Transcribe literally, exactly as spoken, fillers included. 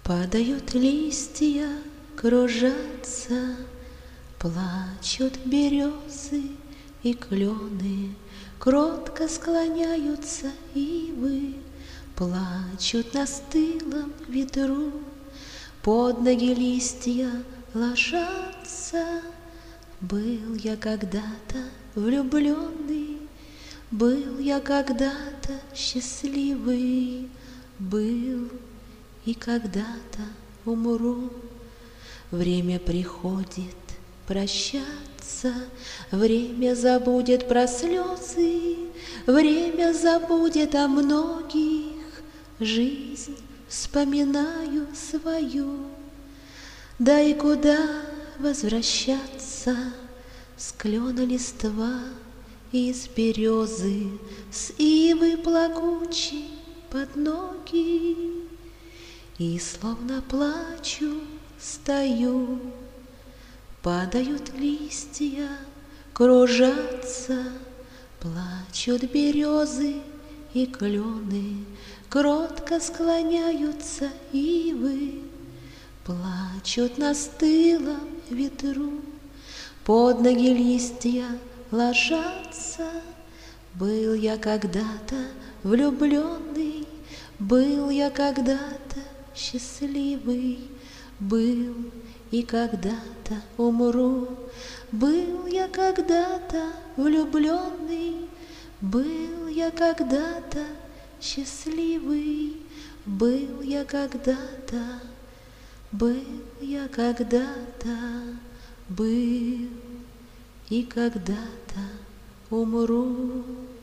Падают листья, кружатся, плачут березы и клены, кротко склоняются ивы, плачут на стылом ветру, под ноги листья ложатся. Был я когда-то влюбленный, был я когда-то счастливый, был и когда-то умру. Время приходит прощаться, время забудет про слезы, время забудет о многих, жизнь вспоминаю свою. Да и куда возвращаться, с клена листва и с березы, с ивы плакучей под ноги. И словно плачу, стою, падают листья, кружатся, плачут березы и клены, кротко склоняются ивы, плачут на стылом ветру, под ноги листья ложатся. Был я когда-то влюбленный, был я когда-то счастливый, был и когда-то умру. Был я когда-то влюбленный, был я когда-то счастливый, был я когда-то, был я когда-то, был и когда-то умру.